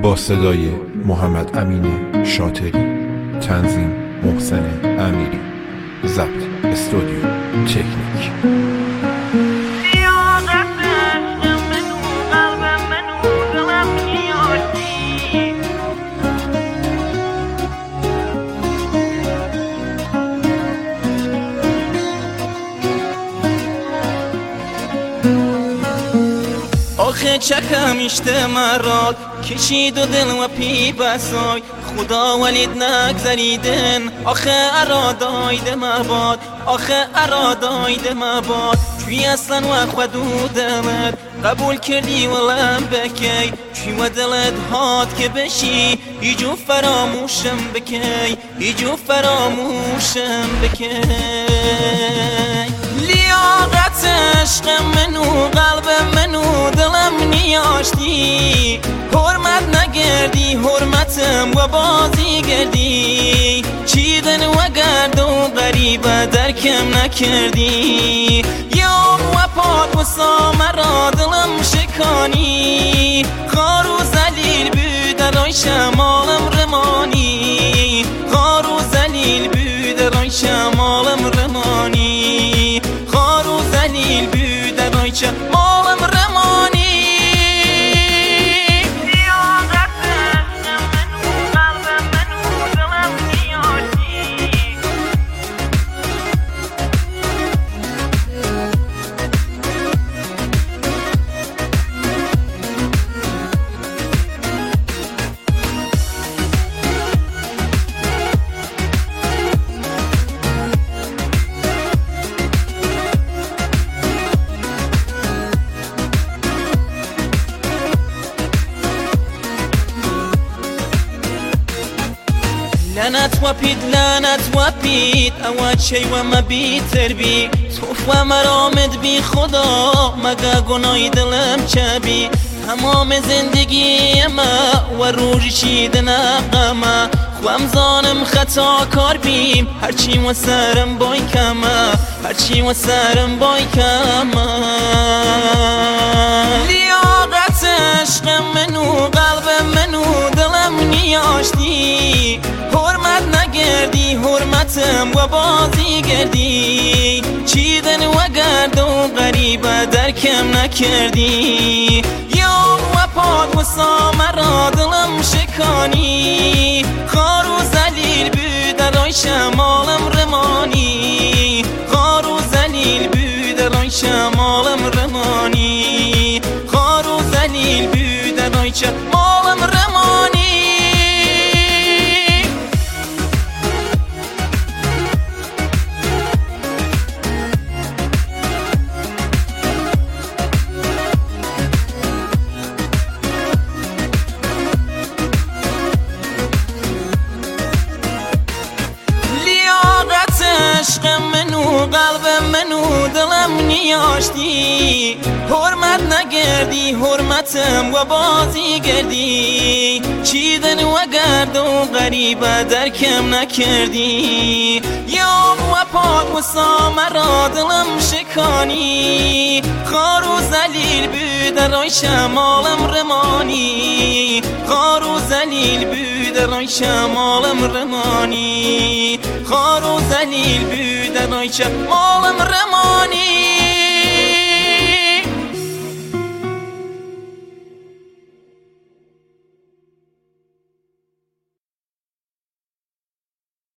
با صدای محمد امین شاطری، تنظیم محسن امیری، ضبط استودیو تکنیک. آخه چکم اشته مراد کشید و دل و پی بسای خدا ولید نگذریدن آخه ارادایده مباد آخه ارادایده مباد چوی اصلا و خودودمت قبول کردی ولم بکی چوی و دلت هات که بشی ایجو فراموشم بکی ایجو فراموشم بکی لیاقت عشق منو قلب منو دلم نیاشتی حرمت نگردی حرمتم و بازی گردی چیدن و گرد و غریبه درکم نکردی یوم و پاد و سامرا دلم شکانی خارو زلیل بود رای شمالم رمانی خارو زلیل بود رای شمالم رمانی خارو زلیل بود رای شمالم رمانی لعنت و پید اواد شی و ما بی تربی توف و مرامد بی خدا مگه گناه دلم چبی تمام زندگی ما و روژی شیدن قما خوام زانم خطا کار بیم هرچی و سرم بای کما هرچی و سرم بای کما لیاقت عشق منو قلب منو دلم نیاشتی حرمت نگردی حرمتم و بازی گردی چیدن و گرد و غریبه درکم نکردی یوم و پاد و سامرا دلم شکانی خارو زلیل بود رای شمالم رمانی خارو زلیل بود رای شمالم رمانی خارو زلیل بود رای شمالم رمانی عشق منو قلب منو دلم نیاشتی حرمت نگردی حرمتم و بازی گردی چیدن و گرد و غریبه درکم نکردی یوم و پاک و سامرا دلم شکانی خارو زلیل بود رای شمالم رمانی خارو زلیل بود رای شمالم رمانی خارو زلیل بود رای شمالم رمانی